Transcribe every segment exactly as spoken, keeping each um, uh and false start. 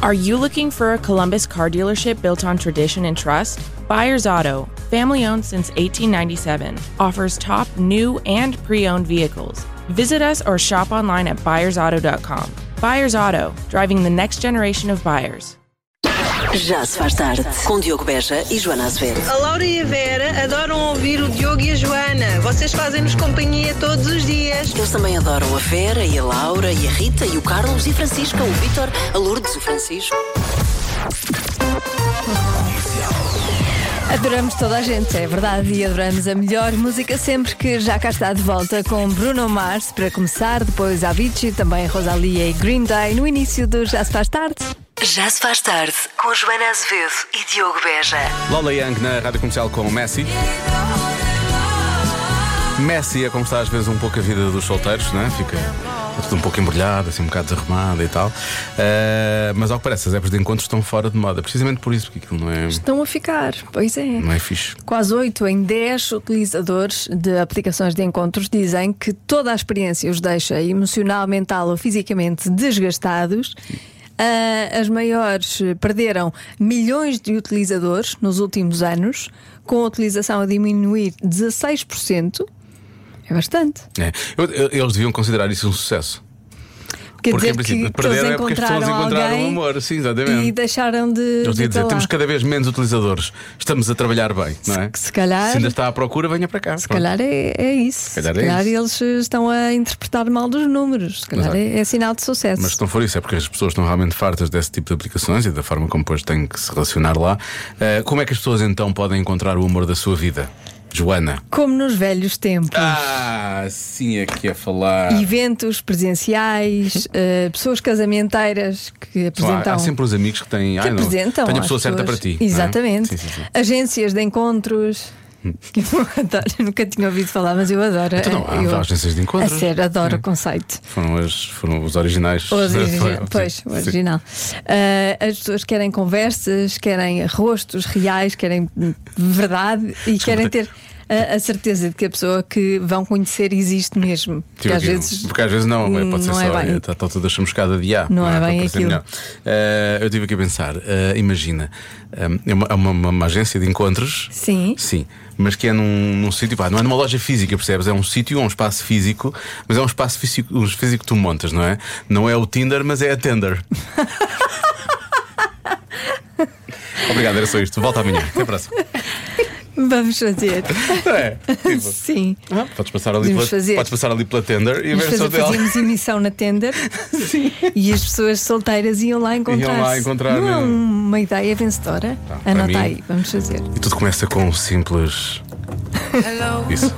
Are you looking for a Columbus car dealership built on tradition and trust? Byers Auto, family-owned since eighteen ninety-seven, offers top new and pre-owned vehicles. Visit us or shop online at byers auto dot com. Byers Auto, driving the next generation of buyers. Já se faz tarde, com Diogo Beja e Joana Azevedo. A Laura e a Vera adoram ouvir o Diogo e a Joana. Vocês fazem-nos companhia todos os dias. Eles também adoram a Vera e a Laura e a Rita e o Carlos e a Francisca, o Vítor, a Lourdes, o Francisco. Adoramos toda a gente, é verdade, e adoramos a melhor música sempre, que já cá está de volta com Bruno Mars para começar, depois Avicii, também Rosalia e Green Day no início do Já se faz tarde. Já se faz tarde, com Joana Azevedo e Diogo Beja. Lola Young na Rádio Comercial com Messi. Messi é como está às vezes um pouco a vida dos solteiros, não é? Fica tudo um pouco embrulhado, assim um bocado desarrumado e tal. uh, Mas ao que parece, as apps de encontros estão fora de moda. Precisamente por isso, porque aquilo não é... Estão a ficar, pois é. Não é fixe. Quase oito em dez utilizadores de aplicações de encontros dizem que toda a experiência os deixa emocional, mental ou fisicamente desgastados. Uh, as maiores perderam milhões de utilizadores nos últimos anos, com a utilização a diminuir dezasseis por cento. É bastante. É. Eu, eu, eles deviam considerar isso um sucesso. Quer porque dizer em princípio que, perderam que é porque as pessoas encontraram o amor. Sim, exatamente. E deixaram de. Eles de deviam dizer, lá. temos cada vez menos utilizadores. Estamos a trabalhar bem, não é? Se, se calhar. Se ainda está à procura, venha para cá. Se calhar é, é isso. Se calhar, se calhar é eles estão a interpretar mal dos números. Se calhar é, é sinal de sucesso. Mas se não for isso, é porque as pessoas estão realmente fartas desse tipo de aplicações e da forma como depois têm que se relacionar lá. Uh, como é que as pessoas então podem encontrar o amor da sua vida? Joana. Como nos velhos tempos. Ah, sim, é que é falar. Eventos presenciais, uh, pessoas casamenteiras que apresentam. Há, há sempre os amigos que têm. Que Ai, apresentam. Não, tenho a pessoa pessoas... certa para ti. Exatamente. Sim, sim, sim. Agências de encontros. Eu adoro, eu nunca tinha ouvido falar, mas eu adoro. Então, não, há eu, agências de encontros. A sério, adoro é. o conceito. Foram, as, foram os originais. Os origi- pois, sim. o original. Uh, as pessoas querem conversas, querem rostos reais, querem verdade e Desculpa. querem ter a, a certeza de que a pessoa que vão conhecer existe mesmo. Porque, tipo às, aquilo. vezes, porque às vezes não, não pode ser não só. É está toda chamuscada de ar. Não, não é, é bem aquilo. Uh, eu estive aqui a pensar, uh, imagina, um, é uma, uma, uma, uma agência de encontros. Sim. Sim. Mas que é num, num sítio, pá, não é numa loja física, percebes? É um sítio, é um espaço físico, mas é um espaço físico, um físico que tu montas, não é? Não é o Tinder, mas é a Tender. Obrigado, era só isto. Volta amanhã. Até a próxima. Vamos fazer. É, tipo, sim. Ah, podes, passar ali pela, podes passar ali pela Tender e ver só dela. Fazíamos emissão na Tender. Sim. E as pessoas solteiras iam lá encontrar-se. Iam lá encontrar. Não é uma ideia vencedora? Tá, Anota aí, vamos fazer. E tudo começa com um simples. Hello. Isso.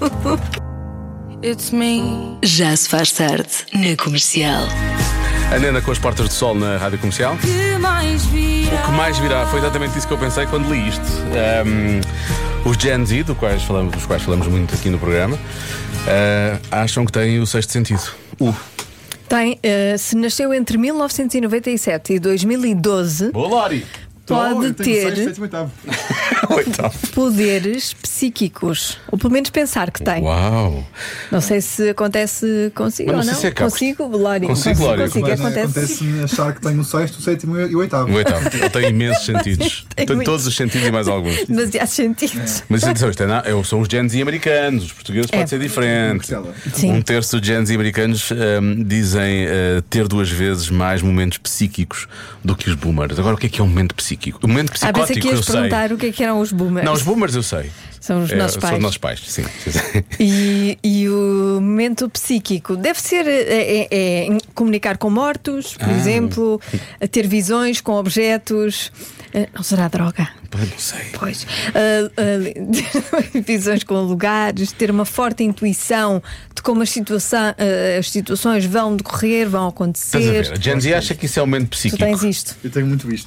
It's me. Já se faz tarde na Comercial. A Nena com as Portas do Sol na Rádio Comercial. Que mais virá? O que mais virá? Foi exatamente isso que eu pensei quando li isto. Um, os Gen Z, do quais falamos, dos quais falamos muito aqui no programa, uh, acham que têm o sexto sentido. Uh. Tem, uh, se nasceu entre mil novecentos e noventa e sete e dois mil e doze. Boa, Lori! Pode oh, ter seis, oitavo. poderes psíquicos, ou pelo menos pensar que tem. Uau! Não sei se acontece consigo não ou não. Se é consigo, Lória. Consigo, Lória. Consigo, Mas, acontece. acontece-me achar que tenho o sexto, o sétimo e o oitavo. O oitavo. Ele tem imensos sentidos. Tem tem muito. todos os sentidos e mais alguns. Demasiados sentidos. Mas atenção, isto é, na- eu- são os Gen Z americanos. Os portugueses É. pode ser diferente. Sim. Um terço dos Gen Z americanos hum, dizem uh, ter duas vezes mais momentos psíquicos do que os boomers. Agora, o que é que é um momento psíquico? O momento Ah, pensei psicótico que eu ias sei. perguntar o que é que eram os boomers. Não, os boomers eu sei. São os É, nossos São pais. os nossos pais, sim. E, e o momento psíquico deve ser é, é, é comunicar com mortos, por Ah. exemplo, a ter visões com objetos. Uh, não será droga? Não sei. Pois. Uh, uh, visões com lugares, ter uma forte intuição de como as, situação, uh, as situações vão decorrer, vão Estás a acontecer. ver? A Gen Z acha que isso é um momento Tu psíquico. tens isto. Eu tenho muito isto.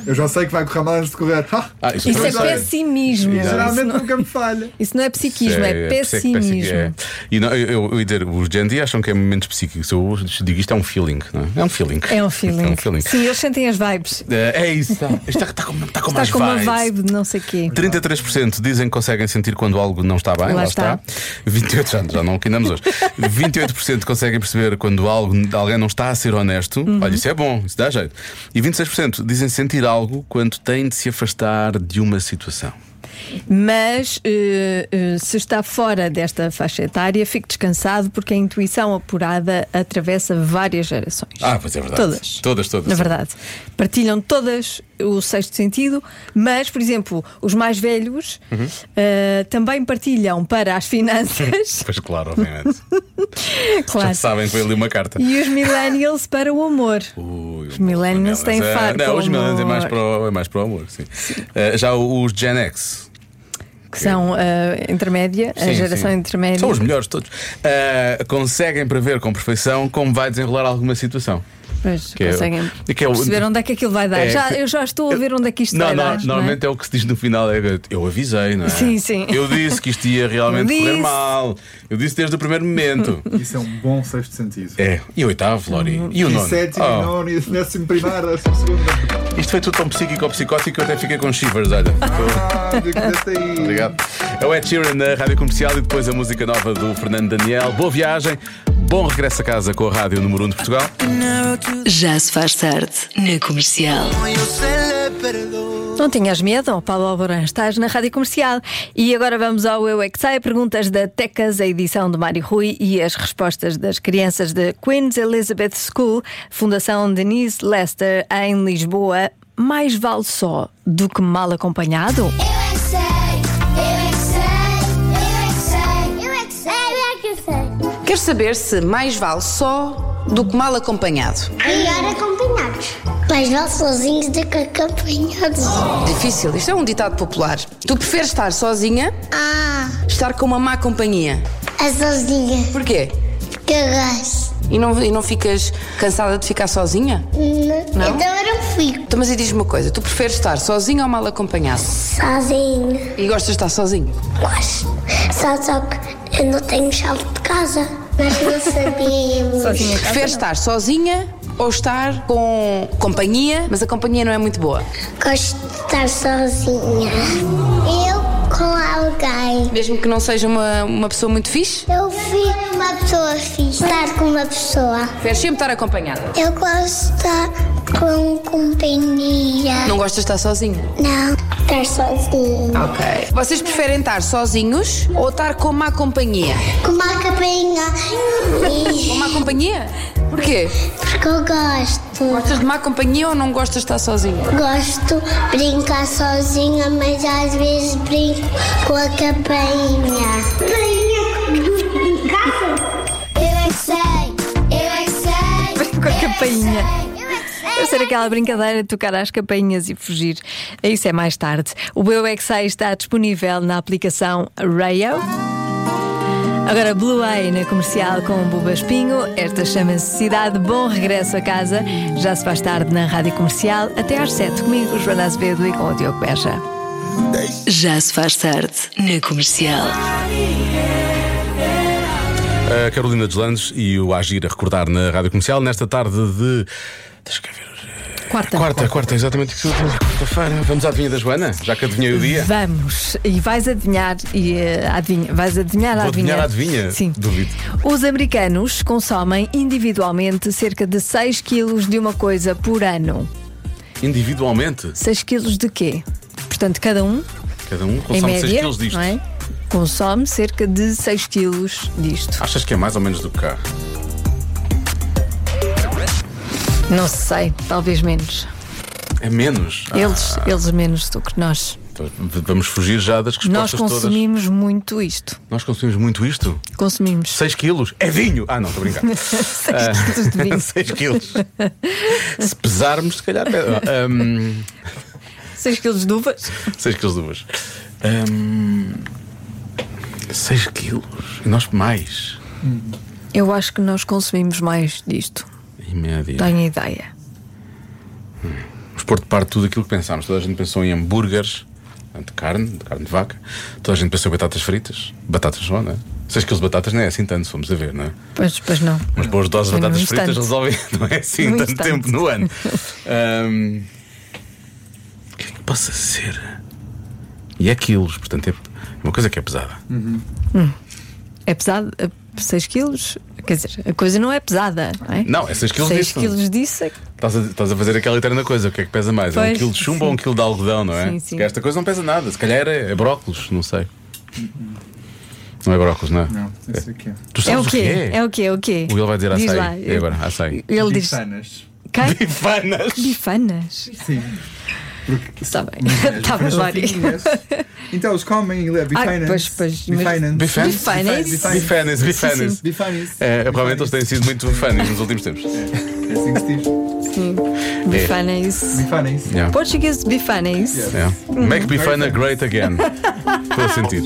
Eu já sei que vai correr mal antes de correr. Ah, Isso é pessimismo. E geralmente Isso não, nunca me falha. isso não é psiquismo, é, É, pessimismo. é. E não, eu, eu, eu ia dizer, os Gen Z acham que é momentos psíquicos. Eu digo isto é um feeling, não é? É um feeling. É um feeling. É um feeling. Sim, eles sentem as vibes. É, é isso. Está, está, está com, está com Está mais com uma vibes. vibe de não sei o quê. trinta e três por cento dizem que conseguem sentir quando algo não está bem. Lá Lá, está. está. vinte e oito por cento, já, já não quinamos hoje. vinte e oito por cento conseguem perceber quando algo, alguém não está a ser honesto. Uhum. Olha, isso é bom, isso dá jeito. E vinte e seis por cento dizem sentir algo quando têm de se afastar de uma situação. Mas eh, eh, se está fora desta faixa etária, fique descansado, porque a intuição apurada atravessa várias gerações. Ah, pois é verdade. Todas. Todas, todas. Na verdade. Partilham todas o sexto sentido, mas, por exemplo, os mais velhos Uhum. eh, também partilham para as finanças. Pois claro, obviamente. Claro. Já sabem que foi ali uma carta. E os millennials para o amor. Ui, Os millennials têm é, faro Não, com os millennials é amor. mais para o, é mais para o amor, sim. Uh, já os Gen X. Que são a intermédia, a Sim, geração sim. intermédia. São os melhores todos. Uh, conseguem prever com perfeição como vai desenrolar alguma situação. Pois, Que é- conseguem que é o- perceber onde é que aquilo vai dar. É- já, eu já estou a ver onde é que isto Não, vai não, dar. normalmente é? o que se diz no final: é eu avisei, não é? Sim, sim. Eu disse que isto ia realmente Eu correr disse. mal. Eu disse desde o primeiro momento. Isso é um bom sexto sentido. É. E o oitavo, Lori? E o E nono? sétimo, Oh, e nono, e décimo primeiro, décimo segundo. isto foi tudo tão psíquico ou psicótico que eu até fiquei com shivers, olha. Ah, de que desse aí. Obrigado. É o Ed Sheeran na Rádio Comercial e depois a música nova do Fernando Daniel. Boa viagem, bom regresso a casa com a Rádio Número um de Portugal. Já se faz tarde na Comercial. Não tinhas medo, Paulo Alborã? Estás na Rádio Comercial. E agora vamos ao Eu é que Sei, perguntas da Tecas, a edição de Mário Rui e as respostas das crianças da Queen's Elizabeth School, Fundação Denise Lester, em Lisboa. Mais vale só do que mal acompanhado? Eu é que sei, eu é que sei, eu é que sei, eu é que sei, eu é que sei. Quero saber se mais vale só do que mal acompanhado. Melhor acompanhados. Mais vale sozinhos do que acompanhados. Difícil, isto é um ditado popular. Tu preferes estar sozinha, Ah, estar com uma má companhia. a sozinha. Porquê? Que eu gosto. E não, e não ficas cansada de ficar sozinha? Não? Então eu não fico Então, mas e diz-me uma coisa: tu preferes estar sozinha ou mal acompanhado? sozinha. E gostas de estar sozinho? Gosto. Só, só que eu não tenho chave de casa. Nós não sabíamos. Sozinha em casa, Preferes não. estar sozinha ou estar com companhia, mas a companhia não é muito boa? Gosto de estar sozinha. Eu com alguém. Mesmo que não seja uma, uma pessoa muito fixe? Eu fico uma pessoa fixe. Estar com uma pessoa. Preferes sempre estar acompanhada? Eu gosto de estar com companhia. Não gostas de estar sozinho? Não, estar sozinho. Ok. Vocês preferem estar sozinhos ou estar com má companhia? Com uma capinha. Com má companhia? Porquê? Porque eu gosto. Gostas de má companhia ou não gostas de estar sozinho? Gosto de brincar sozinha, mas às vezes brinco com a campainha. Eu é que sei, eu é que sei. Com a campainha. Eu é que sei. Deve ser aquela brincadeira de tocar às campainhas e fugir. Isso é mais tarde. O Eu é que Sei está disponível na aplicação Rayo. Agora Blue Eye na Comercial com o Buba Espinho. Esta chama-se Cidade. Bom regresso a casa. Já se faz tarde na Rádio Comercial. Até às sete comigo, Joana Azevedo, e com o Diogo Beja. Já se faz tarde na Comercial. A Carolina Deslandes e o Agir a recordar na Rádio Comercial nesta tarde de. Deixa cá ver. Quarta. Quarta, quarta, exatamente. Quarta-feira. Vamos à adivinha da Joana, já que adivinhei o dia. Vamos, e vais adivinhar e uh, adivinha, vais adivinhar a Vou adivinhar adivinhar. a adivinha? Sim. Duvido. Os americanos consomem individualmente cerca de seis quilos de uma coisa por ano. Individualmente, seis quilos de quê? Portanto, cada um, cada um em consome média, seis quilos disto. não é? Consome cerca de seis quilos disto. Achas que é mais ou menos do que cá? Não sei, talvez menos. É menos? Eles, Ah, eles menos do que nós. então vamos fugir já das Nós respostas todas. consumimos muito isto. Nós consumimos muito isto? Consumimos. seis quilos? É vinho! Ah, não, estou a brincar. seis quilos de vinho. seis quilos. Se pesarmos, se calhar. Um, seis quilos de uvas. seis quilos de uvas. Um, seis quilos? E nós mais? Eu acho que nós consumimos mais disto. Em média. Tenho ideia. Vamos Vamos pôr de parte tudo aquilo que pensámos. Toda a gente pensou em hambúrgueres de carne, de carne de vaca. Toda a gente pensou em batatas fritas. Batatas só, não é? seis quilos de batatas não é assim tanto, se formos a ver, não é? Pois, pois não. Umas boas doses de Foi num batatas fritas instante. resolvem, não é assim Num tanto instante. tempo no ano. Ahm, O que é que possa ser? E é quilos, portanto é uma coisa que é pesada. É pesado, seis quilos. Quer dizer, a coisa não é pesada, não é? Não, é seis quilos seis disso. quilos disso é que- Estás a, estás a fazer aquela eterna coisa, o que é que pesa mais? É um Pois, quilo de chumbo sim. ou um quilo de algodão, não é? Sim, sim. Porque esta coisa não pesa nada, se calhar é, é brócolos, não sei. Não é brócolos, não é? Não, não sei o que é. Tu É sabes o quê? é? É o quê? É o quê? O ele vai dizer Diz açaí. lá. E agora, açaí. Ele diz. Bifanas. Quem? Bifanas. Bifanas. Sim. Porque Está bem. Bifanas Está bem, são Lori. fininhas. Então eles comem é bifanas. pois, pois, mas- Bifanas. Bifanas? Bifanas? Bifanas, bifanas. Bifanas. É, provavelmente eles têm sido muito fanas nos últimos tempos. É assim que se diz. Sim. Bifanas. Bifanas. Yeah. Português bifanas. Yeah. Make Bifana great again. Estou a sentir.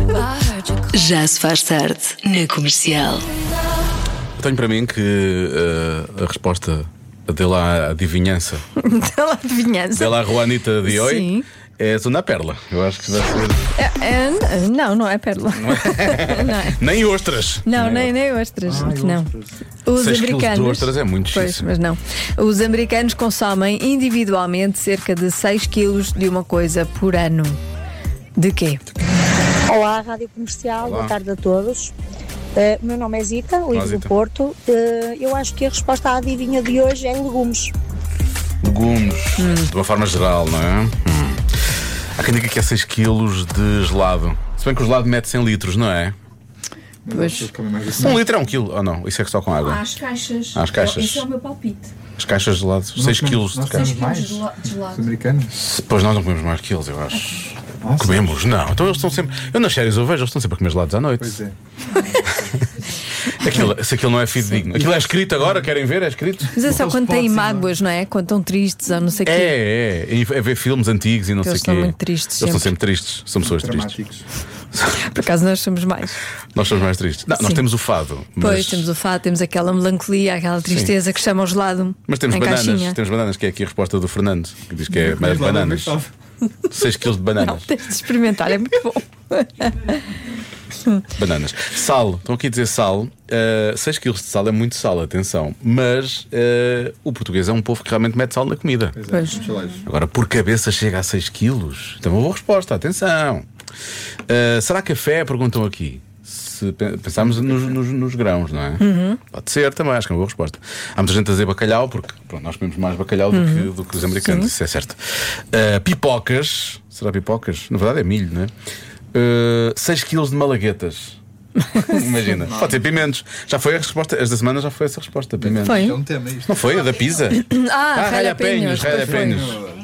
Já se faz tarde na Comercial. Tenho para mim que uh, a resposta dele à adivinhança, Ela adivinhança. dele à Juanita de hoje, Sim. é a Zona Perla. Eu acho que vai ser. É, é, não, não é pérola. Não, é. Nem ostras. Não, nem, nem ostras. Ai, não. ostras. Os seis quilos de americanos. ostras é muito Pois, difícil. mas não. Os americanos consomem individualmente cerca de seis quilos de uma coisa por ano. De quê? Olá, Rádio Comercial, Olá. boa tarde a todos. Eh, o meu nome é Zita, ligo do Zita. Porto. Eh, eu acho que a resposta à adivinha de hoje é legumes. Legumes, Hum. de uma forma geral, não é? Hum. Há quem diga que é seis quilos de gelado. Se bem que o gelado mete-se em litros, não é? Mas Pois. eles comem mais assim. Um litro é um quilo. Ou não? Isso é que só com água. Às caixas. Às caixas. Esse é o meu palpite. As caixas de gelado. seis comemos- quilos de nós caixa. comemos mais? De gela- de Os gelado. americanos. Pois nós não comemos mais quilos, eu acho. Nossa. Comemos? Não. Então eles estão sempre. Eu nas séries eu vejo, eles estão sempre a comer gelados à noite. Pois é. Aquilo, se aquilo não é fidedigno. Aquilo é escrito agora, querem ver? É escrito? Mas é só Eles quando têm podem, mágoas, não é? Quando estão tristes ou não sei o quê. É, é. É ver filmes antigos e não Eles sei o quê. são muito tristes Eles são sempre. sempre tristes. São pessoas tristes. Dramáticos. Por acaso nós somos mais. Nós somos mais tristes. Não, nós Sim. temos o fado. Mas, Pois, temos o fato, temos aquela melancolia, aquela tristeza que chama o gelado. mas temos em bananas. caixinha. Temos bananas, que é aqui a resposta do Fernando, que diz que é mais Mas lá não bananas. gostava. seis quilos de Não, bananas. tens de experimentar, é muito bom. Bananas. Sal, estão aqui a dizer sal. Uh, seis quilos de sal é muito sal, atenção. Mas uh, o português é um povo que realmente mete sal na comida. Pois é, Pois. somos chalados. Agora, por cabeça chega a seis quilos. Então, uma boa resposta, atenção. Uh, será café? Perguntam aqui. Se pe- pensarmos nos, nos- nos grãos, não é? Pode ser também, acho que é uma boa resposta. Há muita gente a dizer bacalhau, porque pronto, nós comemos mais bacalhau do, que, do que os americanos, isso é certo. Uh, pipocas, será pipocas? Na verdade é milho, não é? Uh, seis quilos de malaguetas. Imagina, pode ser pimentos. Já foi a resposta, esta semana já foi essa resposta: pimentos. Foi. É um tema isto. Não foi? A da pizza? Ah, ralha-penhos, ralha-penhos, pois foi. ralha-penhos.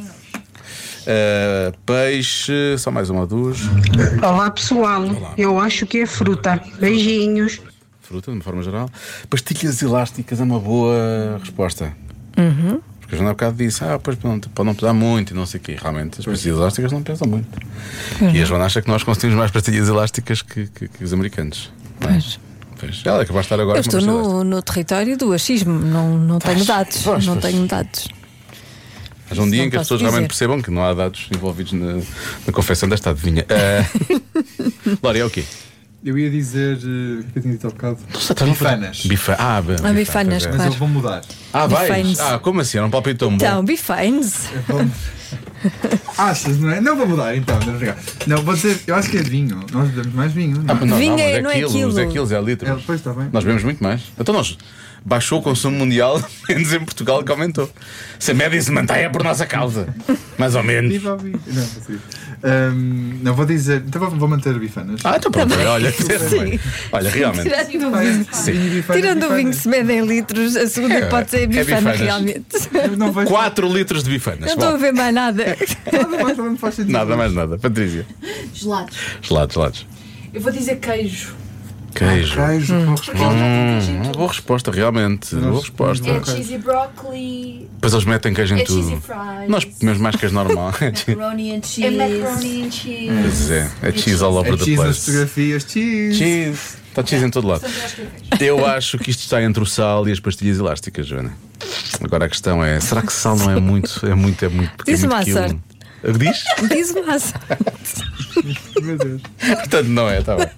Uh, peixe, só mais uma ou duas. Olá pessoal, eu acho que é fruta. Beijinhos. Fruta, de uma forma geral. Pastilhas elásticas é uma boa resposta. Uhum. Porque a Joana há bocado disse: Ah, pois pode pode não pesar muito e não sei o quê. Realmente, as pastilhas elásticas não pesam muito. E a Joana acha que nós conseguimos mais pastilhas elásticas que, que, que os americanos. Não é? Pois. Pois. Ela é capaz de estar agora Eu com uma estou pastilha elástica. no, no território do achismo, não, não tenho dados. pois, não pois. tenho dados. Mas um dia Não em que as posso pessoas realmente dizer. percebam que não há dados envolvidos na, na confecção desta adivinha. Uh... Lória, é o quê? Eu ia dizer. uh, O que eu tinha dito há bocado? Estás a fazer- Bifanas. Bifa... Ah, bem, Ah, bifanas, pois é. Mas claro. eu vou mudar. Ah, vais? Bifanes. Ah, como assim? Era um palpite tão Então, bom. bifines. Eu vou- Achas, não é? Não vou mudar então. Não, jogar. Não, vou dizer. Eu acho que é vinho. Nós bebemos mais vinho. Ah, Não, não, Vinho não, mas é- é não é quilos, quilo. é quilos, é litros. é, depois está bem. Nós bebemos muito mais. Então nós baixou o consumo mundial, menos em Portugal que aumentou. Se a média se mantém é por nossa causa. Mais ou menos. Viva a vida. Não, não sei. Ahm, não vou dizer. Então vou- vou manter bifanas. Ah, então pronto, olha, Sim. olha, realmente. Tirando o vinho, Sim. Bifanas, tirando o vinho que bifanas. se mede em litros, a segunda É, pode ser é bifana, bifanas. realmente. Eu não vejo quatro litros de bifanas. Não estou a Bom, ver mais nada. nada mais, não faz sentido. nada mais nada. Patrícia. Gelados. Gelados, gelados. Eu vou dizer queijo. Queijo. Queijo, boa resposta. Hum, uma boa resposta, realmente. Nós- Boa resposta. É Ok. cheesy broccoli. Depois eles metem queijo em É cheesy tudo. fries. Nós comemos mais queijo normal. Macaroni and cheese. É macaroni and cheese. Pois é, é cheese all over É the cheese nas place. fotografias. Cheese. Cheese. Está cheese em todo lado. Portanto, eu acho que é queijo. Eu acho que isto está entre o sal e as pastilhas elásticas, Joana. Agora a questão é: será que sal não é muito? É muito, é muito pequeno. Diz-me à sorte. Diz? Diz-me à sorte. Meu Deus. Portanto, não é, está bem.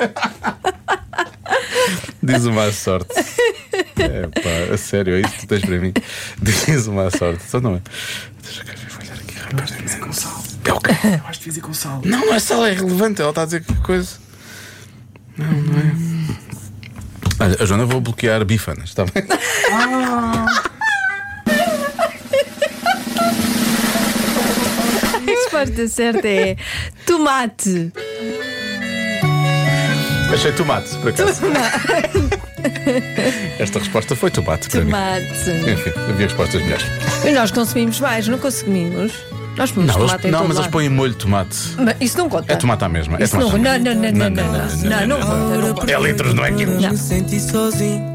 Diz uma à sorte. É pá, a sério, é isso que tu tens para mim. Diz uma à sorte. Só não é. Deixa eu olhar aqui rapidamente. Com sal. É o quê? Eu acho que devia ir com sal. Não, não é sal, é relevante. Ela está a dizer que coisa. Não, não é. Olha, a Joana, vou bloquear bifanas, está bem? Ah. A resposta certa é tomate. Achei tomate, por acaso. Esta resposta foi tomate para Tomate. mim. Enfim, havia respostas melhores. E nós consumimos mais, não conseguimos? Nós comemos Não, tomate eles, em não todo mas eles lado. põem molho de tomate. Mas isso não conta. É tomate à mesma. É Isso não, tomate à não, mesma. não, não, não, não, não, não, não, não conta, não conta. É litros, não é quilos. Não. Me senti sozinho.